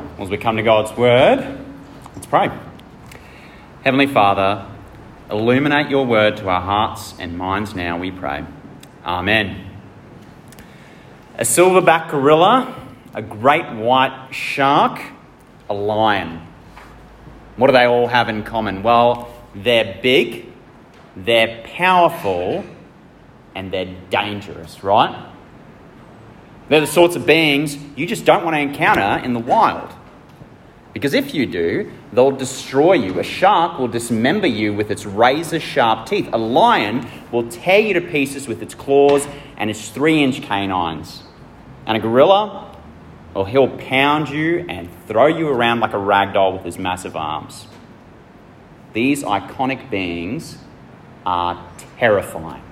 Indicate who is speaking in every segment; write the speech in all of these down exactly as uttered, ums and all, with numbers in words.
Speaker 1: As we come to God's word, let's pray. Heavenly Father, illuminate your word to our hearts and minds now, we pray. Amen. A silverback gorilla, a great white shark, a lion. What do they all have in common? Well, they're big, they're powerful, and they're dangerous, right? They're the sorts of beings you just don't want to encounter in the wild. Because if you do, they'll destroy you. A shark will dismember you with its razor-sharp teeth. A lion will tear you to pieces with its claws and its three-inch canines. And a gorilla, well, he'll pound you and throw you around like a rag doll with his massive arms. These iconic beings are terrifying.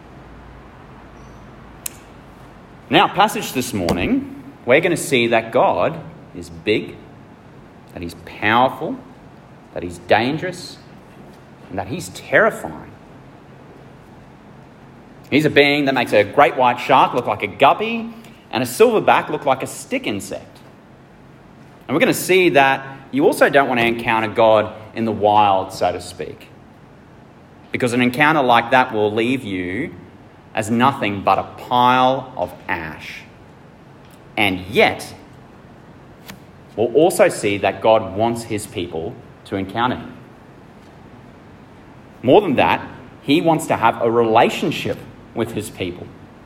Speaker 1: In our passage this morning, we're going to see that God is big, that he's powerful, that he's dangerous, and that he's terrifying. He's a being that makes a great white shark look like a guppy and a silverback look like a stick insect. And we're going to see that you also don't want to encounter God in the wild, so to speak, because an encounter like that will leave you as nothing but a pile of ash. And yet, we'll also see that God wants his people to encounter him. More than that, he wants to have a relationship with his people.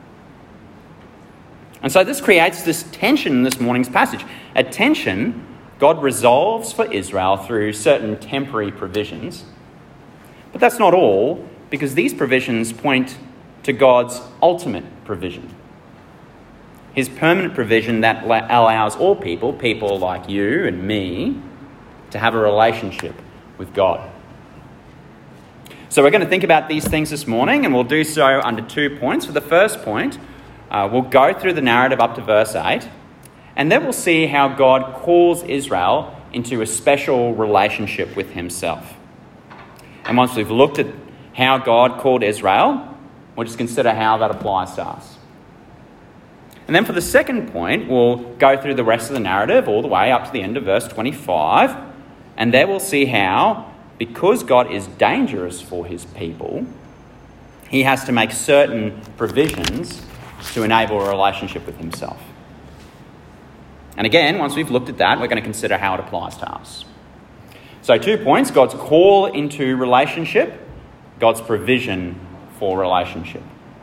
Speaker 1: And so this creates this tension in this morning's passage. A tension God resolves for Israel through certain temporary provisions. But that's not all, because these provisions point to God's ultimate provision. His permanent provision that allows all people, people like you and me, to have a relationship with God. So we're going to think about these things this morning, and we'll do so under two points. For the first point, uh, we'll go through the narrative up to verse eight, and then we'll see how God calls Israel into a special relationship with himself. And once we've looked at how God called Israel, we'll just consider how that applies to us. And then for the second point, we'll go through the rest of the narrative all the way up to the end of verse twenty-five. And there we'll see how, because God is dangerous for his people, he has to make certain provisions to enable a relationship with himself. And again, once we've looked at that, we're going to consider how it applies to us. So two points: God's call into relationship, God's provision for relationship.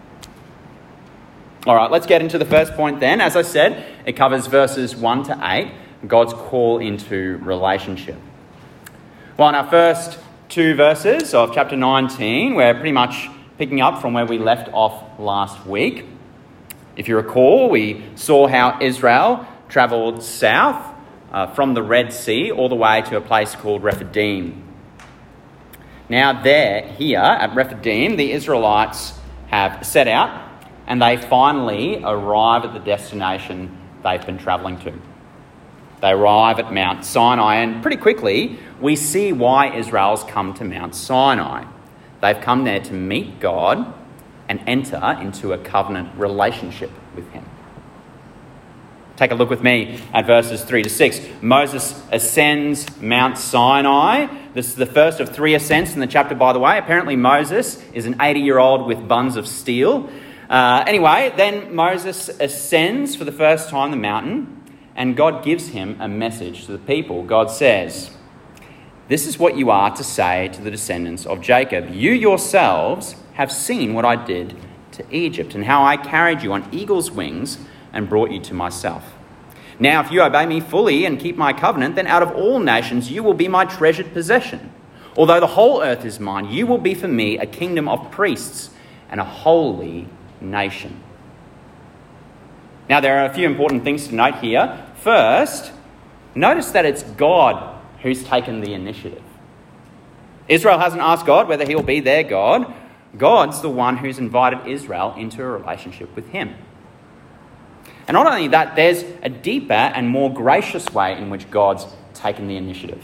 Speaker 1: All right, let's get into the first point then. As I said, it covers verses one to eight, God's call into relationship. Well, in our first two verses of chapter nineteen, we're pretty much picking up from where we left off last week. If you recall, we saw how Israel travelled south uh, from the Red Sea all the way to a place called Rephidim. Now there, here at Rephidim, the Israelites have set out and they finally arrive at the destination they've been travelling to. They arrive at Mount Sinai, and pretty quickly we see why Israel's come to Mount Sinai. They've come there to meet God and enter into a covenant relationship with him. Take a look with me at verses three to six. Moses ascends Mount Sinai. This is the first of three ascents in the chapter, by the way. Apparently Moses is an eighty-year-old with buns of steel. Uh, anyway, then Moses ascends for the first time the mountain, and God gives him a message to the people. God says, "This is what you are to say to the descendants of Jacob. You yourselves have seen what I did to Egypt, and how I carried you on eagle's wings and brought you to myself. Now, if you obey me fully and keep my covenant, then out of all nations you will be my treasured possession. Although the whole earth is mine, you will be for me a kingdom of priests and a holy nation." Now, there are a few important things to note here. First, notice that it's God who's taken the initiative. Israel hasn't asked God whether he'll be their God. God's the one who's invited Israel into a relationship with him. And not only that, there's a deeper and more gracious way in which God's taken the initiative.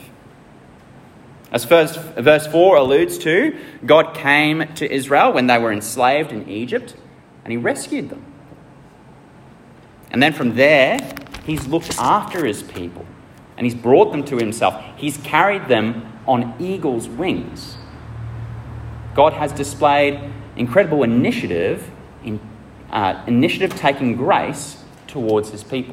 Speaker 1: As first, verse four alludes to, God came to Israel when they were enslaved in Egypt, and he rescued them. And then from there, he's looked after his people and he's brought them to himself. He's carried them on eagle's wings. God has displayed incredible initiative, in, uh, initiative-taking grace towards his people.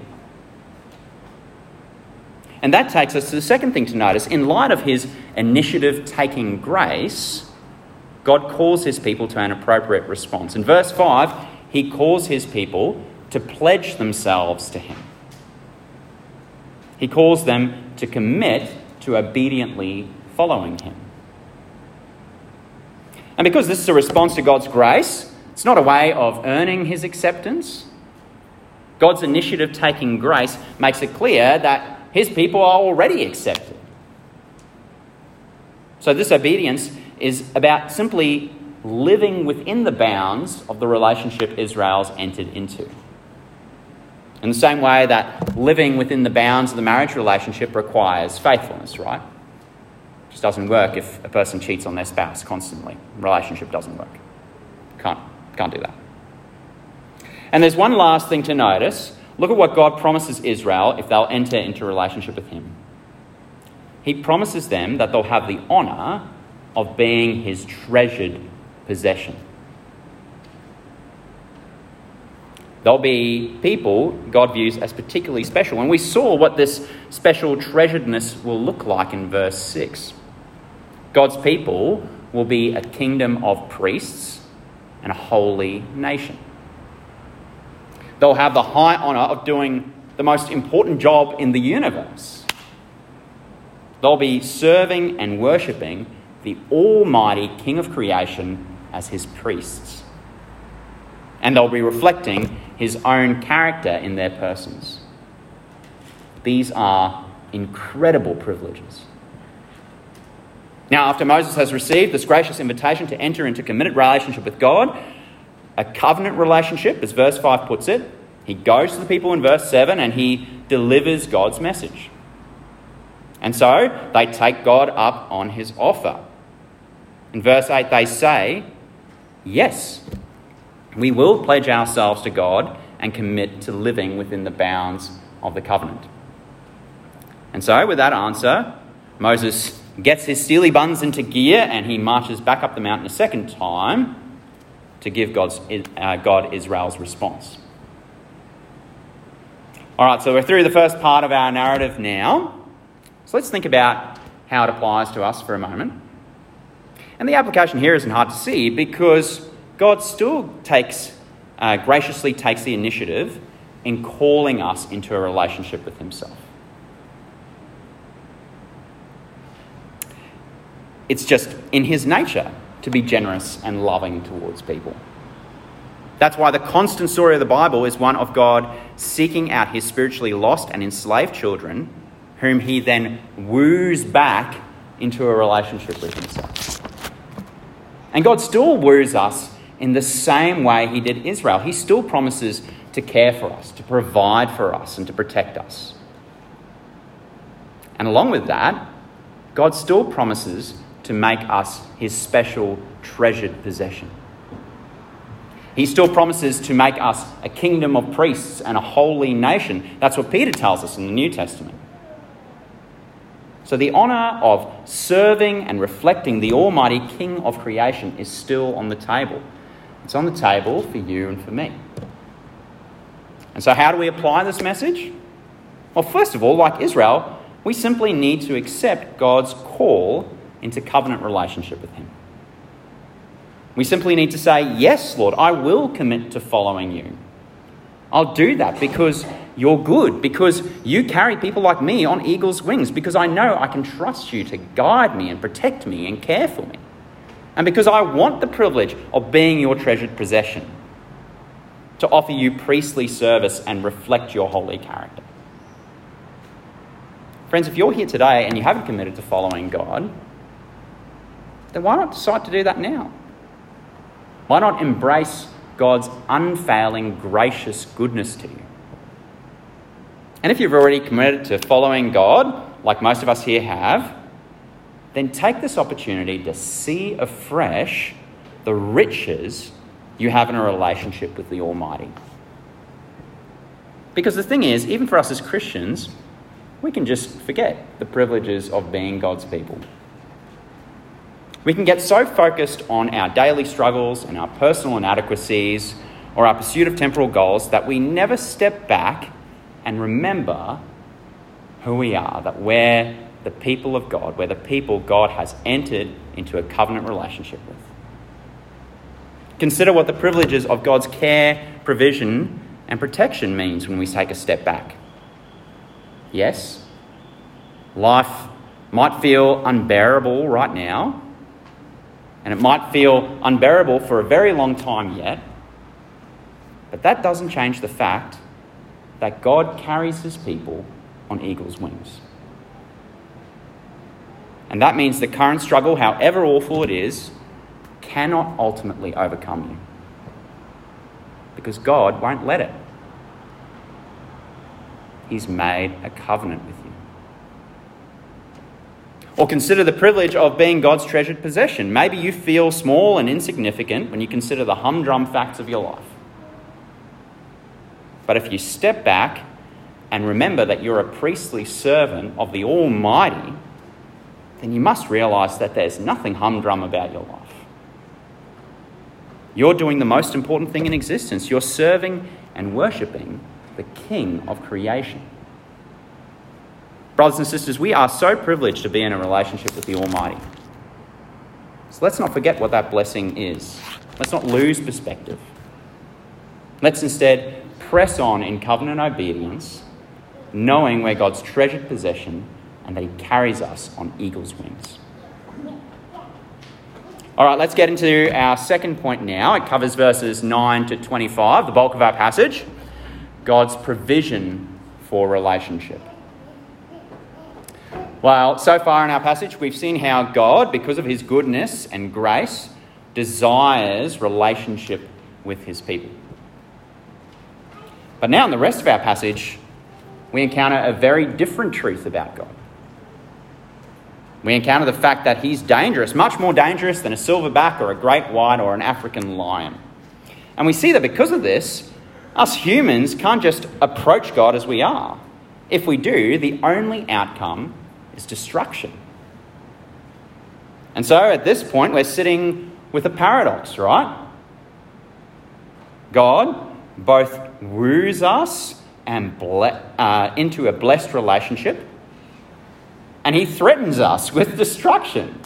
Speaker 1: And that takes us to the second thing to notice. In light of his initiative-taking grace, God calls his people to an appropriate response. In verse five, he calls his people to pledge themselves to him. He calls them to commit to obediently following him. And because this is a response to God's grace, it's not a way of earning his acceptance. God's initiative-taking grace makes it clear that his people are already accepted. So this obedience is about simply living within the bounds of the relationship Israel's entered into. In the same way that living within the bounds of the marriage relationship requires faithfulness, right? It just doesn't work if a person cheats on their spouse constantly. The relationship doesn't work. Can't, can't do that. And there's one last thing to notice. Look at what God promises Israel if they'll enter into a relationship with him. He promises them that they'll have the honour of being his treasured possession. They'll be people God views as particularly special. And we saw what this special treasuredness will look like in verse six. God's people will be a kingdom of priests and a holy nation. They'll have the high honour of doing the most important job in the universe. They'll be serving and worshipping the almighty King of creation as his priests. And they'll be reflecting his own character in their persons. These are incredible privileges. Now, after Moses has received this gracious invitation to enter into committed relationship with God, a covenant relationship, as verse five puts it, he goes to the people in verse seven and he delivers God's message. And so they take God up on his offer. In verse eight they say, yes, we will pledge ourselves to God and commit to living within the bounds of the covenant. And so with that answer, Moses gets his steely buns into gear and he marches back up the mountain a second time to give God's, uh, God Israel's response. All right, so we're through the first part of our narrative now. So let's think about how it applies to us for a moment. And the application here isn't hard to see because God still takes, uh, graciously takes the initiative in calling us into a relationship with himself. It's just in his nature to be generous and loving towards people. That's why the constant story of the Bible is one of God seeking out his spiritually lost and enslaved children, whom he then woos back into a relationship with himself. And God still woos us in the same way he did Israel. He still promises to care for us, to provide for us, and to protect us. And along with that, God still promises to make us his special treasured possession. He still promises to make us a kingdom of priests and a holy nation. That's what Peter tells us in the New Testament. So the honour of serving and reflecting the almighty King of creation is still on the table. It's on the table for you and for me. And so how do we apply this message? Well, first of all, like Israel, we simply need to accept God's call into covenant relationship with him. We simply need to say, yes, Lord, I will commit to following you. I'll do that because you're good, because you carry people like me on eagle's wings, because I know I can trust you to guide me and protect me and care for me. And because I want the privilege of being your treasured possession, to offer you priestly service and reflect your holy character. Friends, if you're here today and you haven't committed to following God, then why not decide to do that now? Why not embrace God's unfailing, gracious goodness to you? And if you've already committed to following God, like most of us here have, then take this opportunity to see afresh the riches you have in a relationship with the Almighty. Because the thing is, even for us as Christians, we can just forget the privileges of being God's people. We can get so focused on our daily struggles and our personal inadequacies or our pursuit of temporal goals that we never step back and remember who we are, that we're the people of God, we're the people God has entered into a covenant relationship with. Consider what the privileges of God's care, provision, and protection means when we take a step back. Yes, life might feel unbearable right now, and it might feel unbearable for a very long time yet, but that doesn't change the fact that God carries his people on eagle's wings. And that means the current struggle, however awful it is, cannot ultimately overcome you, because God won't let it. He's made a covenant with you. Or consider the privilege of being God's treasured possession. Maybe you feel small and insignificant when you consider the humdrum facts of your life. But if you step back and remember that you're a priestly servant of the Almighty, then you must realise that there's nothing humdrum about your life. You're doing the most important thing in existence. You're serving and worshipping the King of creation. Brothers and sisters, we are so privileged to be in a relationship with the Almighty. So let's not forget what that blessing is. Let's not lose perspective. Let's instead press on in covenant obedience, knowing we're God's treasured possession and that he carries us on eagle's wings. All right, let's get into our second point now. It covers verses nine to twenty-five, the bulk of our passage. God's provision for relationship. Well, so far in our passage, we've seen how God, because of his goodness and grace, desires relationship with his people. But now in the rest of our passage, we encounter a very different truth about God. We encounter the fact that he's dangerous, much more dangerous than a silverback or a great white or an African lion. And we see that because of this, us humans can't just approach God as we are. If we do, the only outcome is destruction. And so at this point, we're sitting with a paradox, right? God both woos us and ble- uh, into a blessed relationship, and he threatens us with destruction.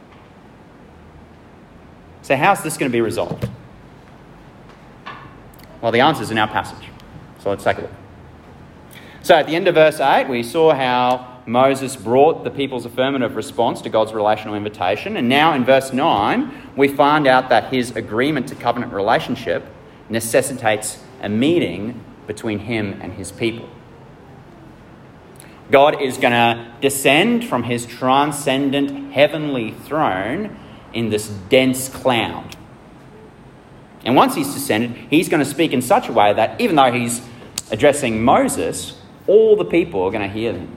Speaker 1: So how's this going to be resolved? Well, the answer's in our passage. So let's take a look. So at the end of verse eight, we saw how Moses brought the people's affirmative response to God's relational invitation. And now in verse nine, we find out that his agreement to covenant relationship necessitates a meeting between him and his people. God is going to descend from his transcendent heavenly throne in this dense cloud. And once he's descended, he's going to speak in such a way that even though he's addressing Moses, all the people are going to hear him.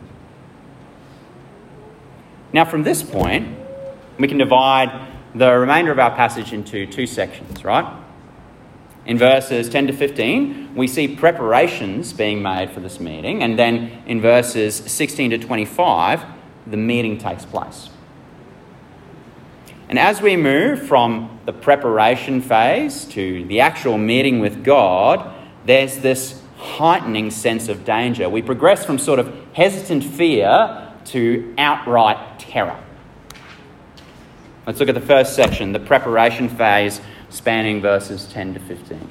Speaker 1: Now, from this point, we can divide the remainder of our passage into two sections, right? In verses ten to fifteen, we see preparations being made for this meeting. And then in verses sixteen to twenty-five, the meeting takes place. And as we move from the preparation phase to the actual meeting with God, there's this heightening sense of danger. We progress from sort of hesitant fear to outright terror. Let's look at the first section, the preparation phase, spanning verses ten to fifteen.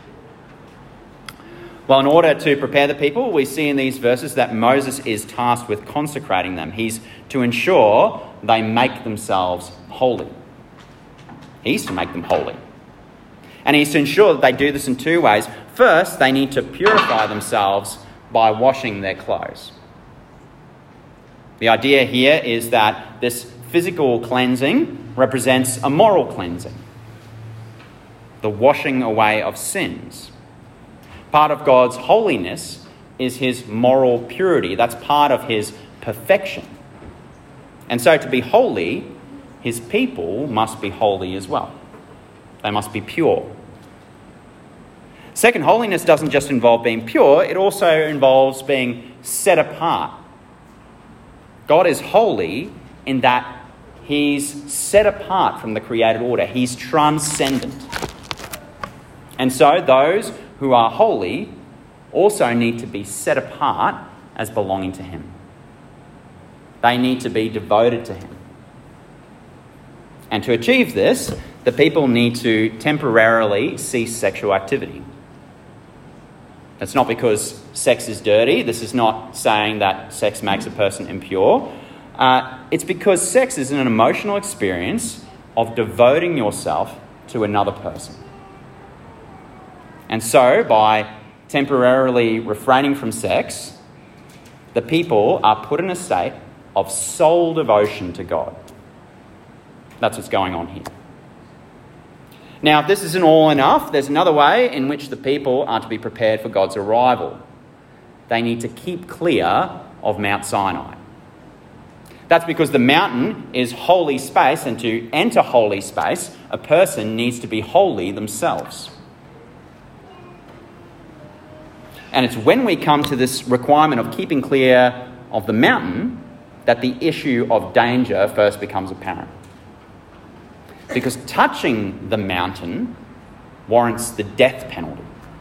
Speaker 1: Well, in order to prepare the people, we see in these verses that Moses is tasked with consecrating them. He's to ensure they make themselves holy. He's to make them holy. And he's to ensure that they do this in two ways. First, they need to purify themselves by washing their clothes. The idea here is that this physical cleansing represents a moral cleansing, the washing away of sins. Part of God's holiness is his moral purity. That's part of his perfection. And so to be holy, his people must be holy as well. They must be pure. Second, holiness doesn't just involve being pure, it also involves being set apart God is holy in that he's set apart from the created order. He's transcendent. And so those who are holy also need to be set apart as belonging to him. They need to be devoted to him. And to achieve this, the people need to temporarily cease sexual activity. That's not because sex is dirty. This is not saying that sex makes a person impure. Uh, it's because sex is an emotional experience of devoting yourself to another person. And so, by temporarily refraining from sex, the people are put in a state of sole devotion to God. That's what's going on here. Now, if this isn't all enough, there's another way in which the people are to be prepared for God's arrival. They need to keep clear of Mount Sinai. That's because the mountain is holy space, and to enter holy space, a person needs to be holy themselves. And it's when we come to this requirement of keeping clear of the mountain that the issue of danger first becomes apparent. Because touching the mountain warrants the death penalty.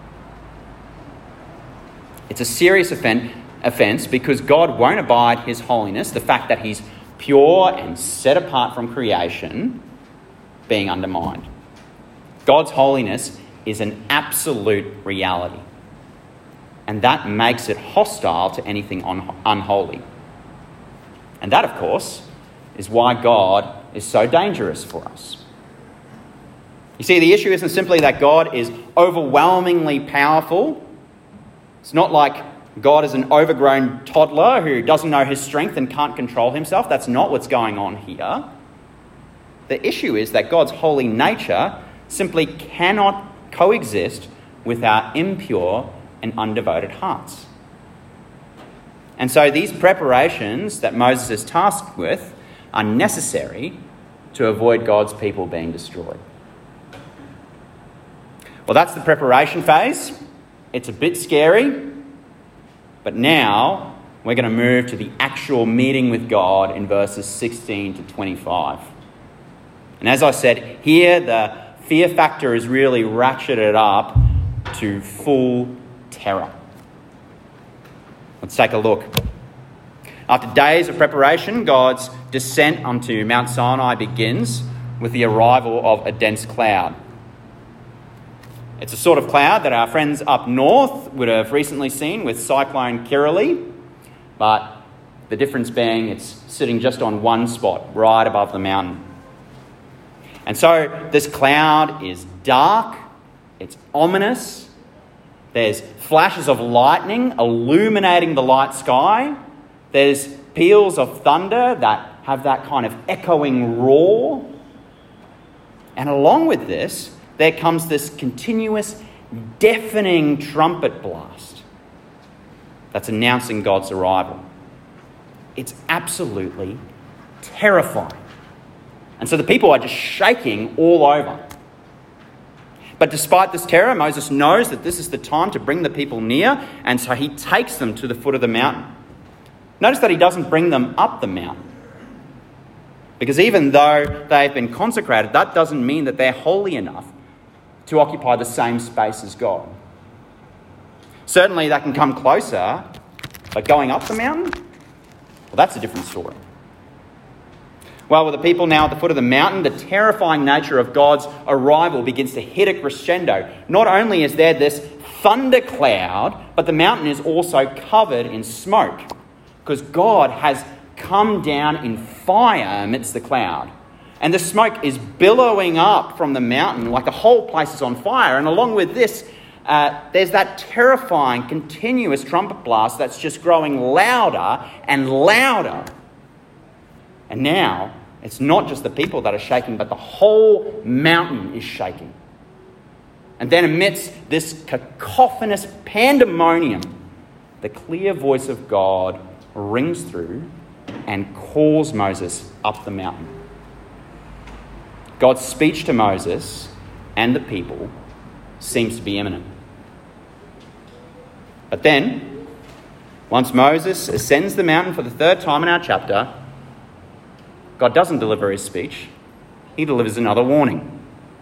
Speaker 1: It's a serious offence because God won't abide his holiness, the fact that he's pure and set apart from creation, being undermined. God's holiness is an absolute reality. And that makes it hostile to anything un- unholy. And that, of course, is why God is so dangerous for us. You see, the issue isn't simply that God is overwhelmingly powerful. It's not like God is an overgrown toddler who doesn't know his strength and can't control himself. That's not what's going on here. The issue is that God's holy nature simply cannot coexist with our impure and undevoted hearts. And so these preparations that Moses is tasked with are necessary to avoid God's people being destroyed. Well, that's the preparation phase. It's a bit scary, but now we're going to move to the actual meeting with God in verses sixteen to twenty-five. And as I said, here the fear factor is really ratcheted up to full terror. Let's take a look. After days of preparation, God's descent onto Mount Sinai begins with the arrival of a dense cloud. It's a sort of cloud that our friends up north would have recently seen with Cyclone Kirrily, but the difference being it's sitting just on one spot, right above the mountain. And so this cloud is dark, it's ominous, there's flashes of lightning illuminating the light sky, there's peals of thunder that have that kind of echoing roar. And along with this, there comes this continuous, deafening trumpet blast that's announcing God's arrival. It's absolutely terrifying. And so the people are just shaking all over. But despite this terror, Moses knows that this is the time to bring the people near, and so he takes them to the foot of the mountain. Notice that he doesn't bring them up the mountain. Because even though they've been consecrated, that doesn't mean that they're holy enough to occupy the same space as God. Certainly they can come closer, but going up the mountain, well, that's a different story. Well, with the people now at the foot of the mountain, the terrifying nature of God's arrival begins to hit a crescendo. Not only is there this thundercloud, but the mountain is also covered in smoke, because God has come down in fire amidst the cloud. And the smoke is billowing up from the mountain like the whole place is on fire. And along with this, uh, there's that terrifying, continuous trumpet blast that's just growing louder and louder. And now, it's not just the people that are shaking, but the whole mountain is shaking. And then amidst this cacophonous pandemonium, the clear voice of God rings through and calls Moses up the mountain. God's speech to Moses and the people seems to be imminent. But then, Once Moses ascends the mountain for the third time in our chapter, God doesn't deliver his speech. He delivers another warning.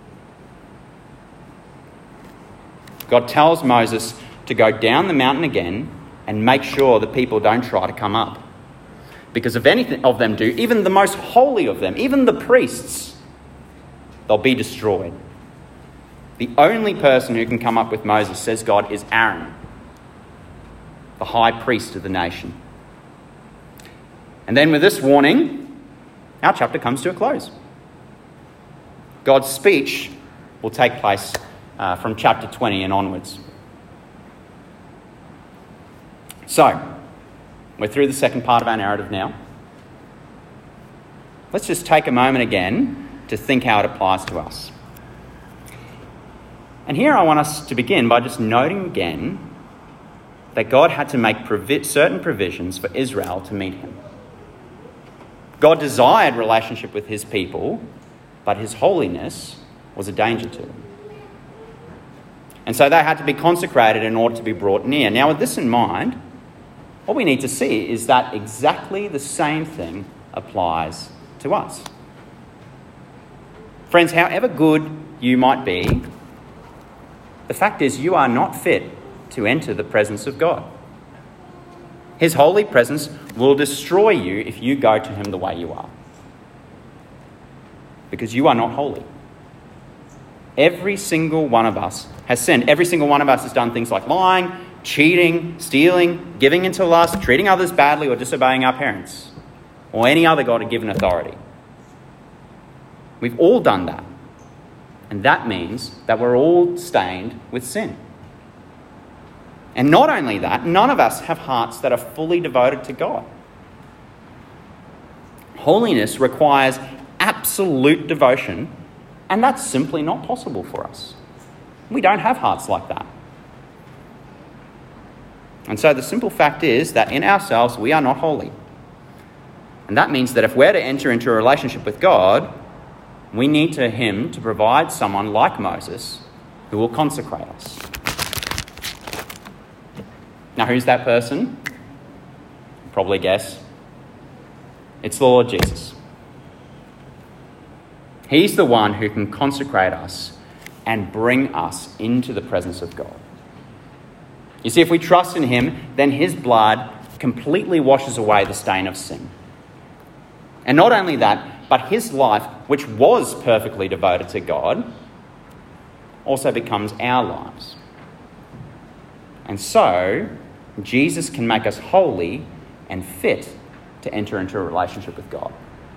Speaker 1: God tells Moses to go down the mountain again and make sure that people don't try to come up. Because if any of them do, even the most holy of them, even the priests, they'll be destroyed. The only person who can come up with Moses, says God, is Aaron, the high priest of the nation. And then with this warning, our chapter comes to a close. God's speech will take place uh, from chapter twenty and onwards. So, we're through the second part of our narrative now. Let's just take a moment again to think how it applies to us. And here I want us to begin by just noting again that God had to make provi- certain provisions for Israel to meet him. God desired relationship with his people, but his holiness was a danger to them. And so they had to be consecrated in order to be brought near. Now, with this in mind, what we need to see is that exactly the same thing applies to us. Friends, however good you might be, the fact is you are not fit to enter the presence of God. His holy presence will destroy you if you go to him the way you are. Because you are not holy. Every single one of us has sinned. Every single one of us has done things like lying, cheating, stealing, giving into lust, treating others badly, or disobeying our parents, or any other God-given authority. We've all done that. And that means that we're all stained with sin. And not only that, none of us have hearts that are fully devoted to God. Holiness requires absolute devotion, and that's simply not possible for us. We don't have hearts like that. And so the simple fact is that in ourselves we are not holy. And that means that if we're to enter into a relationship with God, we need to him to provide someone like Moses who will consecrate us. Now, who's that person? Probably guess. It's the Lord Jesus. He's the one who can consecrate us and bring us into the presence of God. You see, if we trust in him, then his blood completely washes away the stain of sin. And not only that, but his life, which was perfectly devoted to God, also becomes our lives. And so, Jesus can make us holy and fit to enter into a relationship with God.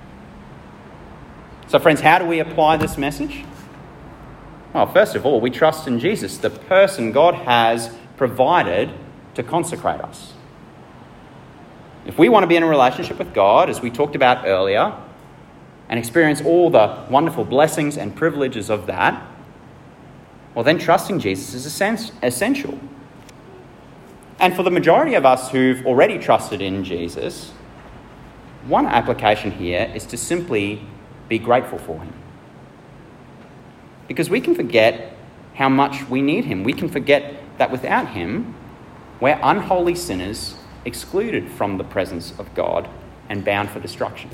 Speaker 1: So friends, how do we apply this message? Well, first of all, we trust in Jesus, the person God has provided to consecrate us. If we want to be in a relationship with God, as we talked about earlier, and experience all the wonderful blessings and privileges of that, well then trusting Jesus is essential. And for the majority of us who've already trusted in Jesus, one application here is to simply be grateful for him. Because we can forget how much we need him. We can forget that without him, we're unholy sinners excluded from the presence of God and bound for destruction.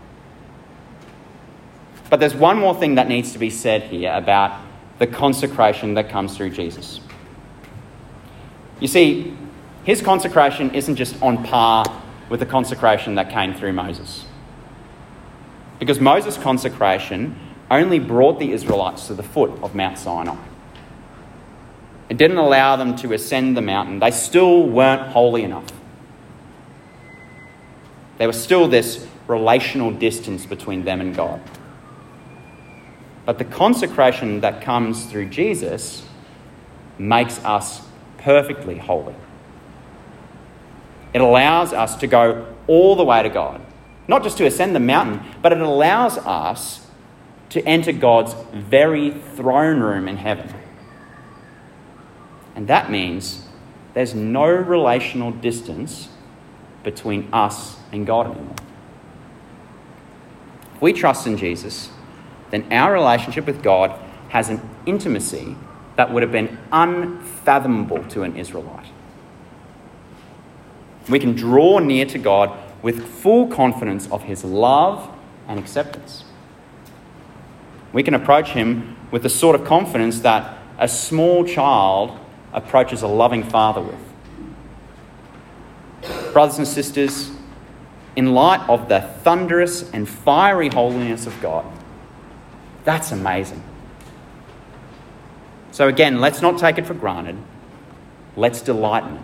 Speaker 1: But there's one more thing that needs to be said here about the consecration that comes through Jesus. You see, his consecration isn't just on par with the consecration that came through Moses. Because Moses' consecration only brought the Israelites to the foot of Mount Sinai. It didn't allow them to ascend the mountain. They still weren't holy enough. There was still this relational distance between them and God. But the consecration that comes through Jesus makes us perfectly holy. It allows us to go all the way to God. Not just to ascend the mountain, but it allows us to enter God's very throne room in heaven. And that means there's no relational distance between us and God anymore. If we trust in Jesus, then our relationship with God has an intimacy that would have been unfathomable to an Israelite. We can draw near to God with full confidence of his love and acceptance. We can approach him with the sort of confidence that a small child approaches a loving father with. Brothers and sisters, in light of the thunderous and fiery holiness of God, that's amazing. So again, let's not take it for granted. Let's delight in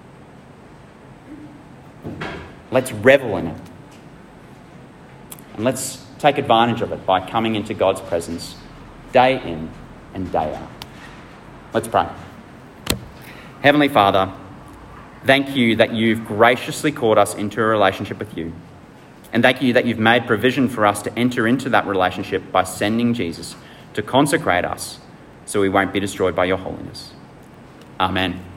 Speaker 1: it. Let's revel in it. And let's take advantage of it by coming into God's presence day in and day out. Let's pray. Heavenly Father, thank you that you've graciously called us into a relationship with you. And thank you that you've made provision for us to enter into that relationship by sending Jesus to consecrate us so we won't be destroyed by your holiness. Amen.